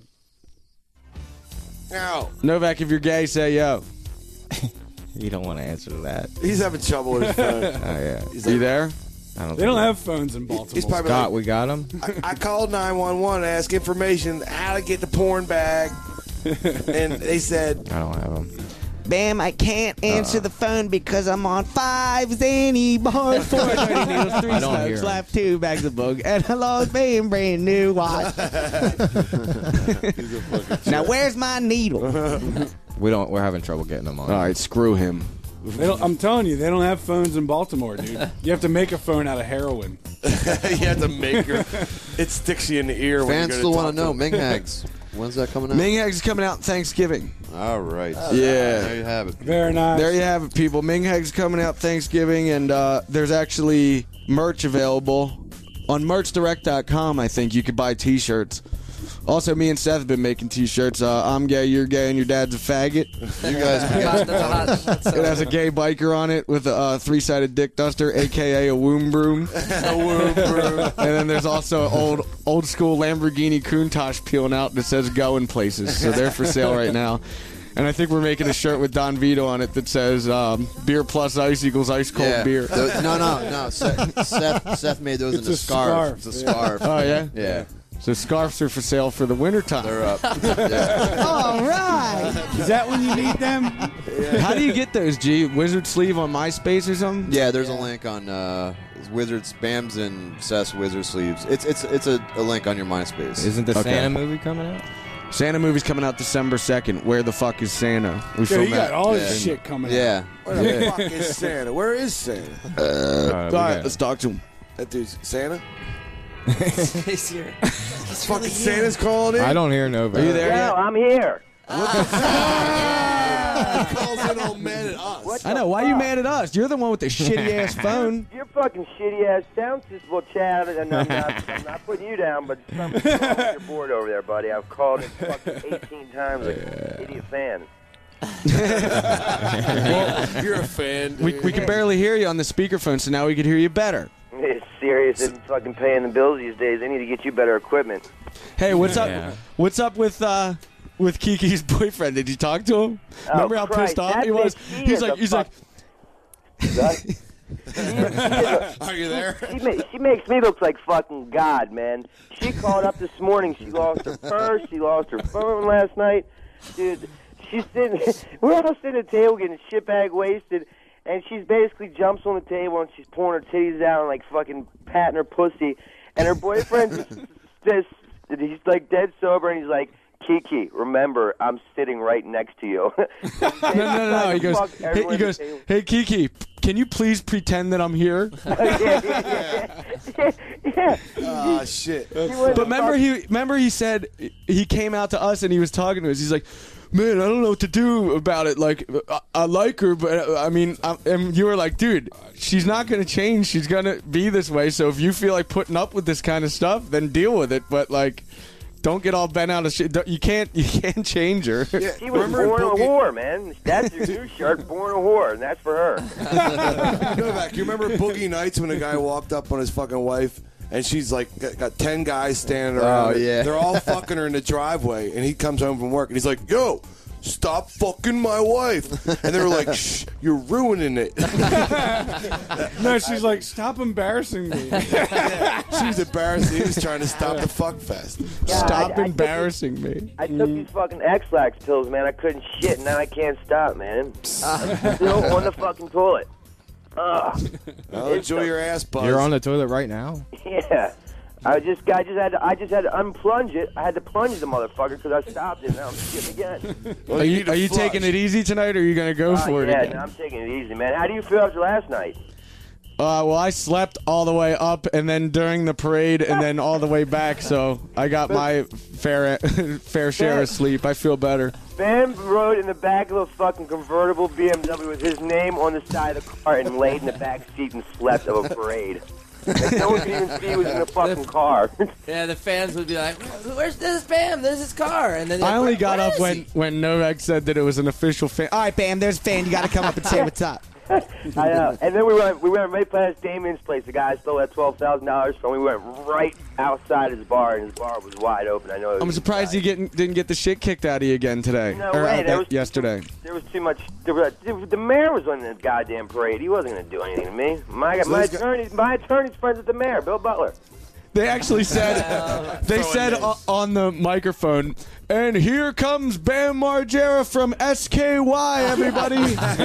No. Novak, if you're gay, say yo. You don't want to answer to that. He's having trouble with his phone. Oh yeah. He's Are you like, there? I don't. They don't think- have phones in Baltimore. he's probably Scott, like, we got him. I, I called nine one one to ask information how to get the porn bag, and they said, I don't have him. Bam, I can't answer the phone because I'm on fives anymore. Four dirty needles, three I don't hear smokes, him. left two bags of book, and a long being brand new watch. Now where's my needle? We don't. We're having trouble getting him on. All right, screw him. They don't, I'm telling you, they don't have phones in Baltimore, dude. You have to make a phone out of heroin. you have to make her. It sticks you in the ear. when Fans you go still to want talk to know. them. Ming Hags. When's that coming out? Ming Hags is coming out Thanksgiving. All right. Yeah. There you have it. Very nice. There you have it, people. Ming Hags coming out Thanksgiving, and uh, there's actually merch available on merch direct dot com. I think you could buy T-shirts. Also, me and Seth have been making T-shirts. Uh, I'm gay, you're gay, and your dad's a faggot. You guys. It has a gay biker on it with a uh, three-sided dick duster, a k a a womb broom. A womb broom. And then there's also old old school Lamborghini Countach peeling out that says "Going Places." So they're for sale right now. And I think we're making a shirt with Don Vito on it that says um, "Beer plus ice equals ice cold Yeah. beer." Tho- no, no, no. Seth, Seth, Seth made those It's in a a scarf. scarf. It's a Yeah. scarf. Oh yeah, Yeah. So scarves are for sale for the wintertime. They're up. Yeah. All right. Is that when you need them? How do you get those, G? Wizard sleeve on MySpace or something? Yeah, there's a link on uh, Wizards, Bams, and Seth's Wizard Sleeves. It's it's it's a, a link on your MySpace. Isn't the Okay. Santa movie coming out? Santa movie's coming out December second. Where the fuck is Santa? We Yeah, filmed you got that. all Yeah. this shit coming out. Yeah. Where the Yeah. fuck is Santa? Where is Santa? Uh, All right, all we right, got let's it. talk to him. That dude's Santa. He's here. He's Fucking really Santa's calling in. I don't hear Novak. Are you there yet? I'm here. He calls in all mad at us. I know. Why are you mad at us? You're the one with the shitty ass phone. Your fucking shitty ass sound system will chat, and I'm not, I'm not putting you down, but something's wrong with your board over there, buddy. I've called it fucking eighteen times like an idiot fan. You're a fan. We, we can barely hear you on the speakerphone, so now we can hear you better. It's serious and fucking paying the bills these days. They need to get you better equipment. Hey, what's up? Yeah. What's up with uh, with Kiki's boyfriend? Did you talk to him? Oh, Remember how Christ, pissed off that he was? bitch, she He's is like, a he's like, Are you there? She, ma- she makes me look like fucking God, man. She called up this morning. She lost her purse. She lost her phone last night. Dude, she's sitting. We're all sitting at the table getting shitbag wasted, and she's basically jumps on the table and she's pulling her titties down and like fucking patting her pussy. And her boyfriend just, just he's like dead sober, and he's like, Kiki, remember, I'm sitting right next to you. no, no, no, no. He goes, Fuck hey, everyone he at the goes, table. hey, Kiki, can you please pretend that I'm here? yeah. Oh shit. But remember, he remember he said he came out to us and he was talking to us. He's like, man, I don't know what to do about it. Like, I, I like her, but uh, I mean, I, and you were like, dude, she's not going to change. She's going to be this way. So if you feel like putting up with this kind of stuff, then deal with it. But like, don't get all bent out of shit. Don't- You can't, you can't change her. She was born a whore, man. That's your new shirt, born a whore, and that's for her. Novak, you remember Boogie Nights when a guy walked up on his fucking wife and she's like got, got ten guys standing around. Oh, yeah. They're all fucking her in the driveway, and he comes home from work and he's like, "Yo, stop fucking my wife!" And they were like, "Shh, you're ruining it." No, she's like, stop embarrassing me. She was embarrassed. He was trying to stop the fuck fest. Stop I- I embarrassing me. I took these fucking X-Lax pills, man. I couldn't shit, and now I can't stop, man. I'm still on the fucking toilet. Ugh. Well, enjoy your ass, Buzz. You're on the toilet right now. Yeah. I just, I just had, to, I just had to unplunge it. I had to plunge the motherfucker because I stopped it. Now I'm shitting again. Are you, are you taking it easy tonight, or are you going to go Uh, for it yeah, again? no, I'm taking it easy, man. How do you feel after last night? Uh, well, I slept all the way up, and then during the parade, and then all the way back. So I got my fair fair share of sleep. I feel better. Ben rode in the back of a fucking convertible B M W with his name on the side of the car and laid in the back seat and slept of a parade. Like, no one could even see he was in the fucking car. Yeah, the fans would be like, "Where's this Bam? There's his car." And then I only like, got "Where up is when, he?" when Novak said that it was an official fan. All right, Bam, there's Fan. You got to come up and say what's up. I know. And then we went we went right past Damien's place. The guy I stole that twelve thousand dollars from. We went right outside his bar, and his bar was wide open. I know. It was I'm surprised you getting, didn't get the shit kicked out of you again today. No or way, uh, there that- was- yesterday. There was too much. There was, the mayor was on the goddamn parade. He wasn't going to do anything to me. My So my this guy- attorney, my attorney's friends with the mayor, Bill Butler. They actually said they said o- on the microphone, and here comes Bam Margera from S K Y, everybody.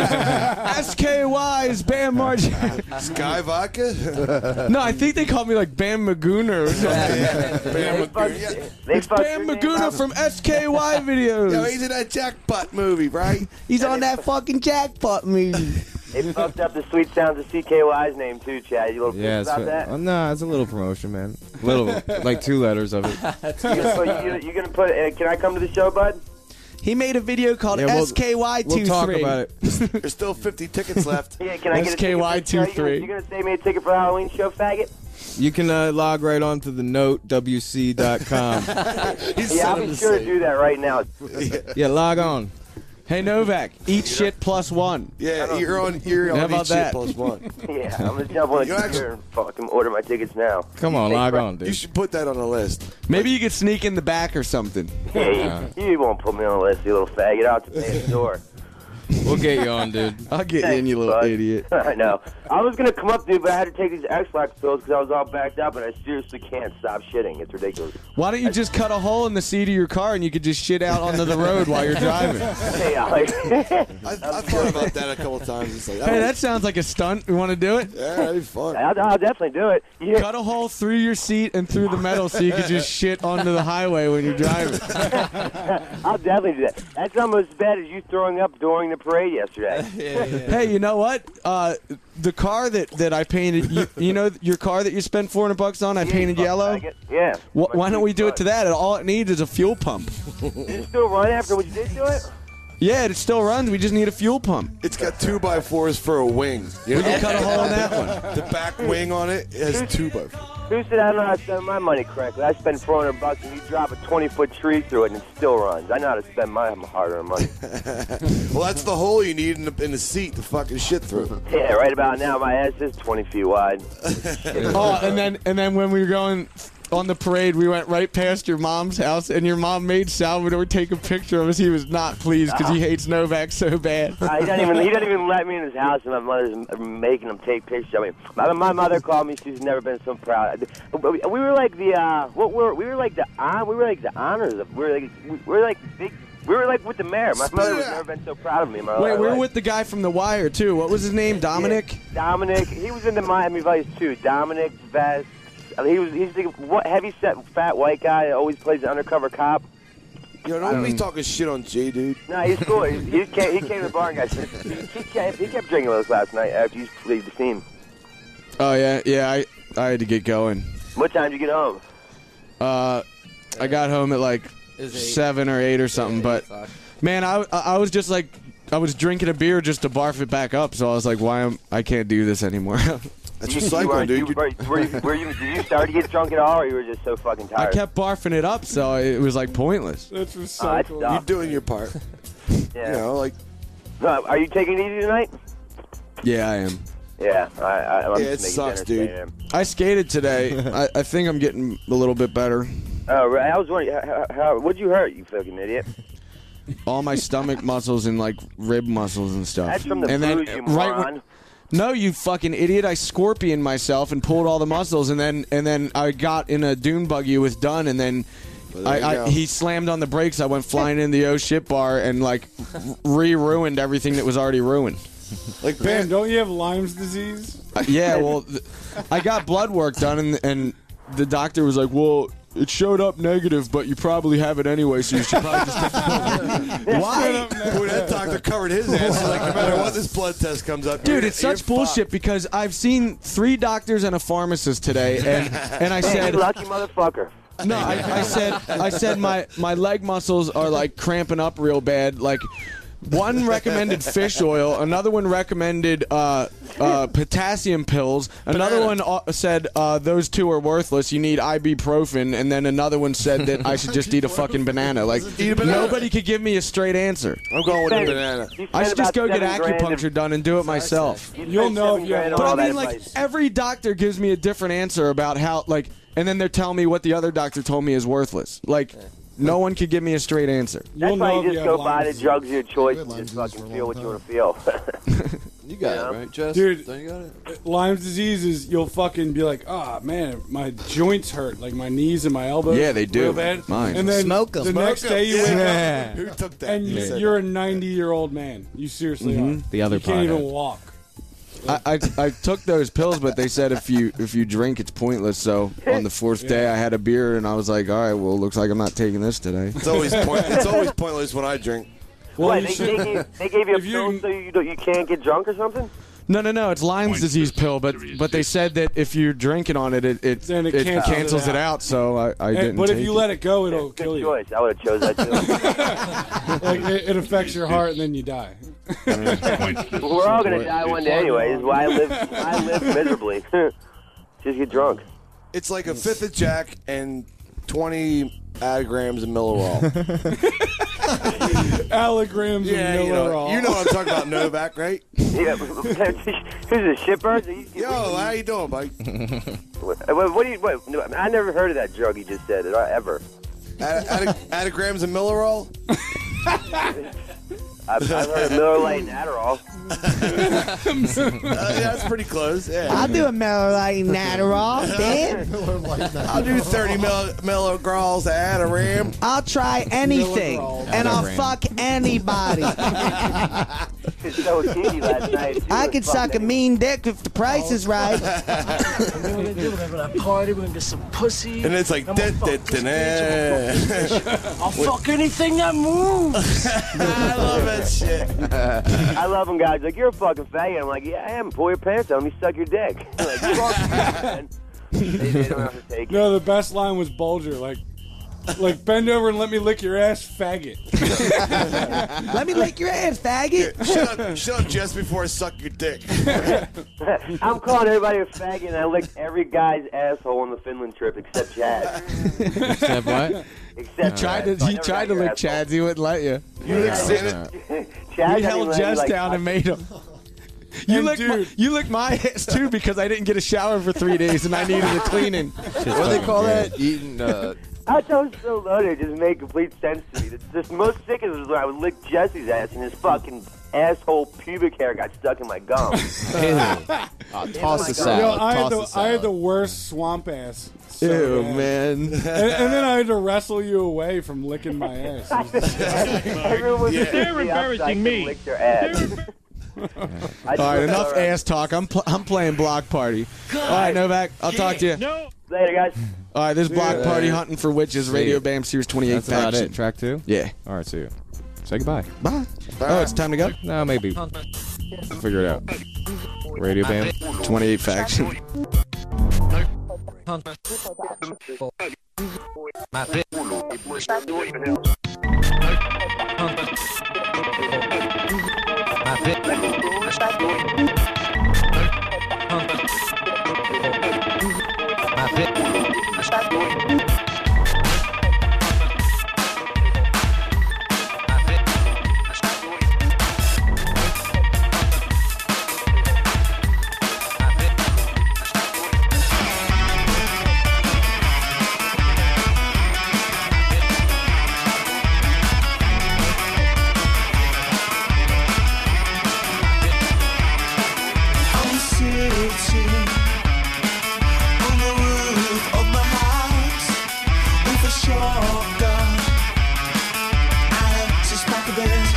S K Y is Bam Margera. Sky Vodka? No, I think they called me like Bam Maguna or something. Bam Maguna. They It's fucked Bam your name Maguna up. from S K Y videos. Yo, he's in that Jackpot movie, right? He's on that fucking Jackpot movie. They fucked up the sweet sounds of C K Y's name too, Chad. You little Yeah, pissed it's, about that? uh, no, it's a little promotion, man. Little, like two letters of it. You gonna put, you, you gonna put? Uh, can I come to the show, bud? He made a video called Yeah, we'll- S K Y we'll talk twenty-three. about it. There's still fifty tickets left. Yeah, can I get a ticket for the show? You gonna- S K Y twenty-three. You gonna save me a ticket for the Halloween show, faggot? You can uh, log right on to the note w c dot com. Yeah, I'll be sure to do that right now. Yeah, log on. Hey Novak, eat shit plus one. Yeah, you're on. You're on. How about each shit that? plus one. Yeah, I'm gonna jump on You a actually- computer and fucking order my tickets now. Come on, log on, You dude. should put that on the list. Maybe you could sneak in the back or something. Hey, you, you won't put me on the list, you little faggot. I'll have to pay the door. We'll get you on, dude. I'll get you in, you little Bud. idiot. I know. I was gonna come up, dude, but I had to take these X-Lax pills because I was all backed up, and I seriously can't stop shitting. It's ridiculous. Why don't you just cut a hole in the seat of your car and you could just shit out onto the road while you're driving? Hey, Alex. I, I thought about that a couple times. It's like, Hey, that sounds like a stunt. You want to do it? yeah, that'd be fun. I'll, I'll definitely do it. You, Cut a hole through your seat and through the metal so you could just shit onto the highway when you're driving. I'll definitely do that. That's almost as bad as you throwing up during the parade yesterday. Hey, you know what? Uh, the car that, that I painted, you, you know your car that you spent four hundred bucks on, I Yeah, painted you yellow? fucking faggot. Yeah. Wh- why don't we do it to that? All it needs is a fuel pump. Did it still run after what you did to it? Yeah, it still runs. We just need a fuel pump. It's got two by fours for a wing. You We know? can cut a hole in that one. The back wing on it has two by fours. Who said I know how to spend my money correctly? I spend four hundred bucks and you drop a twenty-foot tree through it and it still runs. I know how to spend my hard-earned money. Well, that's the hole you need in the, in the seat to fucking shit through. Yeah, right about now my ass is twenty feet wide. Oh, and then and then when we were going on the parade, we went right past your mom's house, and your mom made Salvador take a picture of us. He was not pleased because he hates Novak so bad. Uh, he doesn't even he doesn't even let me in his house, and my mother's making him take pictures of me. My, my mother called me; she's never been so proud. We were like the uh, what were we were like the uh, we were like the honors of we were like we were like big. We were like with the mayor. My mother has never been so proud of me. in My Wait, life. we were with the guy from The Wire too. What was his name? Dominic. Yeah, Dominic. He was in the Miami Vice too. Dominic Vest. I mean, he was he's the what, heavy set fat white guy that always plays the undercover cop. Yo, don't be talking shit on Jay, dude. No, he's cool. He, he, came, he came to the bar and got he, he, kept, he kept drinking with us last night after you leave the scene. Oh yeah, yeah. I I had to get going. What time did you get home? Uh, I got home at like seven or eight or something. But man, I I was just like I was drinking a beer just to barf it back up. So I was like, why am I can't do this anymore. That's you, recycling, you were, dude. You, were, were, you, were you, did you start to get drunk at all, or you were just so fucking I tired? kept barfing it up, so it was like pointless. That's Oh, that's You're tough. doing your part. Yeah. You know, like No, are you taking it easy tonight? Yeah, I am. Yeah, I, I, I'm Yeah, it just sucks, making dinner dude. staying I skated today. I, I think I'm getting a little bit better. in. Oh, right. I was wondering, how, how, what'd you hurt, you fucking idiot? All my stomach muscles and like rib muscles and stuff. That's from the and booze, then, you right moron. when- No, you fucking idiot! I scorpioned myself and pulled all the muscles, and then and then I got in a dune buggy with Dunn, and then Well, there I, you I go. he slammed on the brakes. I went flying into the O shit bar and like re-ruined everything that was already ruined. Like Ben, don't you have Lyme's disease? Uh, yeah, well, th- I got blood work done, and and the doctor was like, "Well, it showed up negative, but you probably have it anyway, so you should probably just take the Why? Boy, that doctor covered his ass. He's like, no matter what this blood test comes up, Dude, you're- it's such you're bullshit because I've seen three doctors and a pharmacist today, and and I Hey, said, you lucky motherfucker. no, I, I said, I said my my leg muscles are like cramping up real bad. Like, one recommended fish oil, another one recommended uh, uh, potassium pills, another one uh, said uh, those two are worthless. You need ibuprofen, and then another one said that I should just eat a fucking banana. Like, Eat a banana. nobody could give me a straight answer. I'm going with the Hey, banana. you I spent should just about go get seven grand acupuncture in- done and do it myself. you You'll spent know seven if you have grand on But all I that mean, like, advice. every doctor gives me a different answer about how, like, and then they're telling me what the other doctor told me is worthless. Like, no one could give me a straight answer. That's You'll why know you if just you go have buy the Lyme's drugs of your choice Good and just Lyme's fucking disease feel for what a you long want to feel. You got Yeah. it, right, Jess? Dude. Don't you got it? Lyme's disease is you'll fucking be like, ah, man, my joints hurt, like my knees and my elbows. Yeah, they do. Real bad. Mine. And then Smoke 'em. the Smoke next 'em. day you Yeah. wake Yeah. up Who took that? and Who you, said you're a ninety-year-old man. You seriously are. The other You can't pothead. even walk. I, I I took those pills, but they said if you if you drink, it's pointless. So on the fourth day, I had a beer, and I was like, all right, well, looks like I'm not taking this today. It's always point, it's always pointless when I drink. Well, what, you they, should- they, gave, they gave you a if you- pill so you, don't, you can't get drunk or something? No, no, no. It's Lyme's disease pill, but but they said that if you're drinking on it, it it, Then it it cancels cancels it it out. out. So I, I And- didn't. but if take you it. let it go, it'll kill Good you. choice. I would have chose that too. Like it, it affects your heart, and then you die. We're all gonna die one day anyway. This is why I live. I live miserably. Just get drunk. It's like a fifth of Jack and twenty anagrams of Millerol. Allograms yeah, and you know, Millerol. you know what I'm talking about, Novak, right? Yeah. Who's a shitbird? You- you- Yo, how you doing, buddy? What, what, what do you? What, no, I never heard of that drug you just said. Ever. Ad- ad- anagrams of Millerol? I've, I've heard of Miller Lite and Adderall. Uh, yeah, that's pretty close. Yeah. I'll do a Miller Lite and Adderall, Dan. I'll do thirty mill- milligrams of Adaram. I'll try anything, and I'll fuck anybody. It's so kinky last night. I could suck a mean dick if the price is right. We're gonna do? We're gonna have a party. We're gonna get some pussy. And it's like, I'm da, gonna da, fuck da, this bitch, I'm gonna fuck this bitch. I'll fuck anything that moves. I love that shit. I love them guys. Like, you're a fucking faggot. I'm like, yeah, I am. Pull your pants down. Let me suck your dick. Like, you walk man. They, they don't have to take it. No, the best line was Bulger. Like, like bend over and let me lick your ass, faggot. Let me lick your ass, faggot. Shut up, shut up just before I suck your dick. I'm calling everybody a faggot, and I licked every guy's asshole on the Finland trip except Chad. Except what? Except He tried Chad. to he Never tried got to your lick asshole. Chad's. He wouldn't let you. You lick Santa? Chad We didn't held let me, Jess like, down and made him. You And licked my, dude- you licked my ass too because I didn't get a shower for three days and I needed a cleaning. What do they call that? Eating. Uh, I thought it was so loaded. It just made complete sense to me. The, the most sickest was when I would lick Jesse's ass and his fucking asshole pubic hair got stuck in my gum. oh, toss the Yo, salad. Yo, I had, toss the, the I salad. had the worst swamp ass. So Ew, bad. man. And, and then I had to wrestle you away from licking my ass. Everyone was They're embarrassing me. Lick their ass. All right, enough ass talk. I'm pl- I'm playing Block Party. All right, Novak, I'll talk to you. No. Later, guys. All right, this is Block Yeah. Party Hunting for Witches, See. Radio Bam Series twenty-eight That's about faction. it. Track two? Yeah. All right, see you. Say goodbye. Bye. Oh, it's time to go? No, maybe. Figure it out. Radio Bam. twenty-eight faction. I'm sitting on the roof of my house with a shotgun and some smacker bears.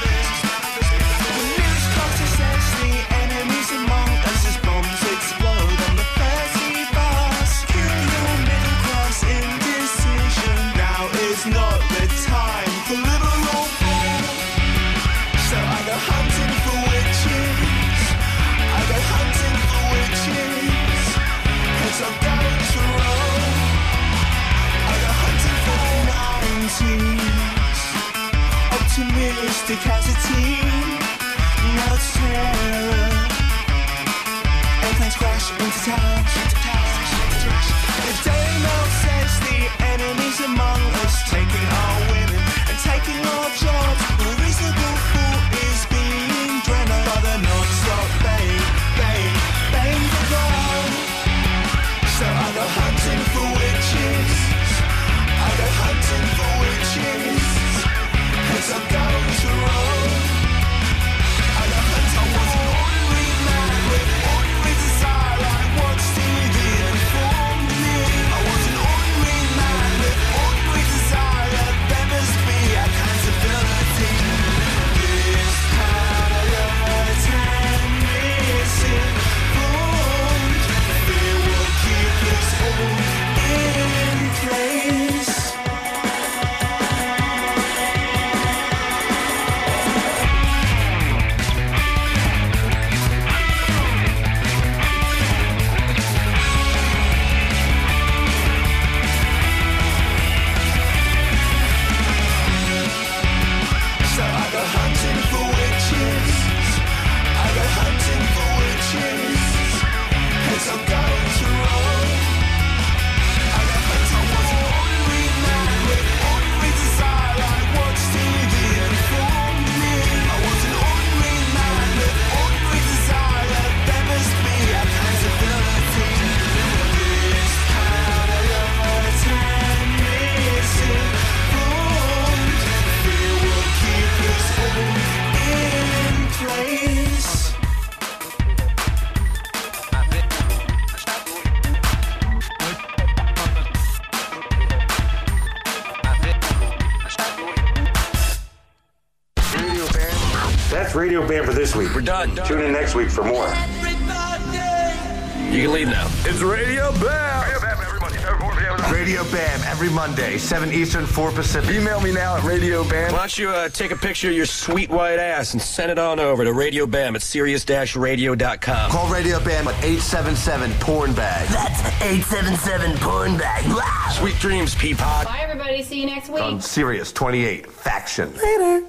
The news culture says the enemies among us as bombs explode on the thirty bus. Kill your middle class indecision. Now is not the time for little old boy. So I go hunting for witches. I go hunting for witches, cause I'm going to roll. I go hunting for nineties, optimistic as a teen. Now it's terror, airplanes crash into towers. The Daily Mail says the enemies among us taking our women and taking our jobs. A reasonable fool is being dreamt by the non-stop bang, bang, bang the drum. So I go hunting for witches. I go hunting for witches, cause I'm going to roll. I go hunting. I was an ordinary man with ordinary desire. I watched T V and informed me. I was an ordinary man with ordinary desire. There must be accountability. This palate and misinformed. Fear will keep us all in place. So I go hunting for witches. I go hunting for witches, cause I'm going to roll. I go hunting. I was an ordinary man with ordinary desire. I watched T V and informed me. I was an ordinary man with ordinary desire. There must be accountability. This palate and misinformed. Fear will keep us all in place. Radio Bam. That's Radio Bam for this week. We're done. Tune in next week for more. You can leave now. It's Radio Bam. Radio Bam every Monday, seven, four p.m. Radio Bam every Monday, seven Eastern, four Pacific. Email me now at Radio Bam. Why don't you uh, take a picture of your sweet white ass and send it on over to Radio Bam at Sirius Radio dot com. Call Radio Bam at eight seven seven porn bag. That's eight seven seven porn bag. Sweet dreams, Peapod. Bye, everybody. See you next week. On Sirius twenty-eight Faction. Later.